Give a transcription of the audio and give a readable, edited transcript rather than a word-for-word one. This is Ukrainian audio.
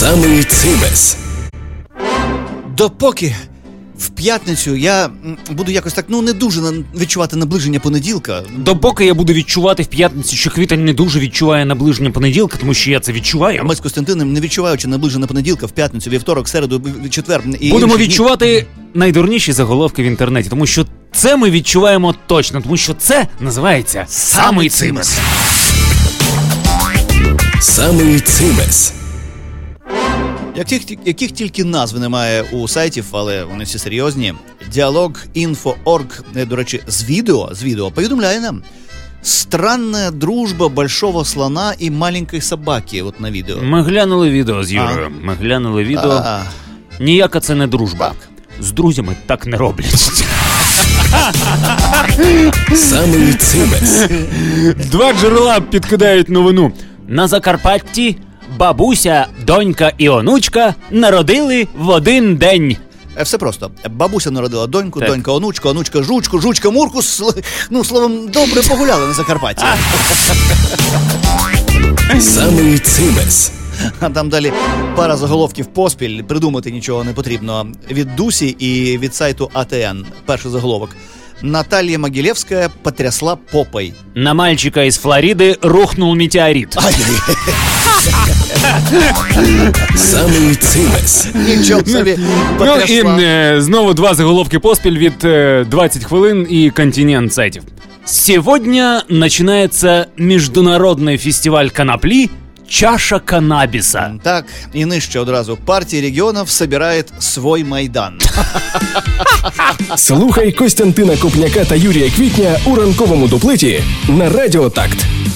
Самий цимес. Допоки в п'ятницю я буду якось так, не дуже відчувати наближення понеділка. Допоки я буду відчувати в п'ятницю, що Квітень не дуже відчуває наближення понеділка, тому що я це відчуваю. А ми з Костянтином, не відчуваючи наближення понеділка, в п'ятницю, вівторок, середу, четвер і будемо відчувати найдурніші заголовки в інтернеті, тому що це ми відчуваємо точно, тому що це називається Самий цимес. Самий цимес. Яких тільки назв немає у сайтів, але вони всі серйозні. Dialog.info.org, до речі, з відео повідомляє нам: странна дружба большого слона і маленької собаки. От на відео. Ми глянули відео з Юрою. Ми глянули відео. Ніяка це не дружба. Так. З друзями так не роблять. Самий цимес. Два джерела підкидають новину. На Закарпатті бабуся, донька і онучка народили в один день. Все просто. Бабуся народила доньку, так. Донька онучку, онучка жучку, жучка мурку. Словом, добре погуляли на Закарпатті. Самий цимес. А там далі пара заголовків поспіль, придумати нічого не потрібно. Від Дусі і від сайту АТН. Перший заголовок. Наталья Могилевская потрясла попой. На мальчика из Флориды рухнул метеорит. Самий цимес. Нічого собі потрясла. І знову два заголовки поспіль від 20 хвилин і континент сайтів. Сегодня начинается международный фестиваль конопли «Чаша каннабиса». Так, і нижче одразу. Партія регіонів собирає свій Майдан. Слухай Костянтина Копняка та Юрія Квітня у ранковому дуплеті на Радіо Такт.